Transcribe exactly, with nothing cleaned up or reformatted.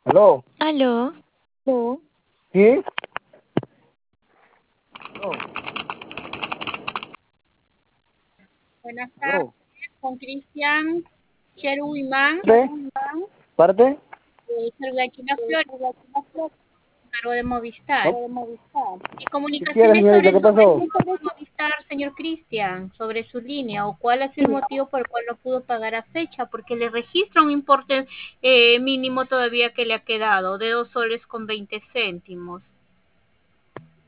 Aló. Aló. ¿Aló? ¿Sí? Aló. Buenas tardes, Aló. con Cristian Cheruimán, ¿Parte? ¿Parte? de Salgachina Flores, cargo de Movistar. Mi ¿Qué comunicación quiere, es sobre señorita? el ¿Qué pasó? servicio de Movistar, señor Cristian, sobre su línea, o cuál ha sido el motivo por el cual no pudo pagar a fecha, porque le registra un importe eh, mínimo todavía que le ha quedado, de dos soles con veinte céntimos.